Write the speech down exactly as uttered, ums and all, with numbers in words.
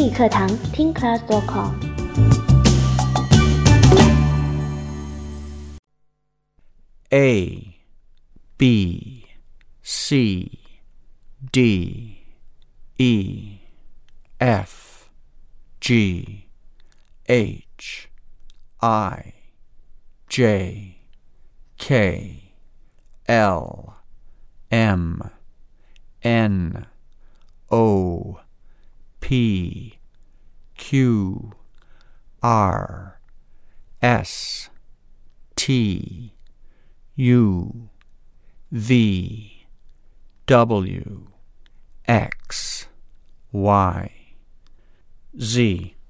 英语课堂听 class dot com。 A, B, C, D, E, F, G, H, I, J, K, L, M, N, O, P, Q, R, S, T, U, V, W, X, Y, Z.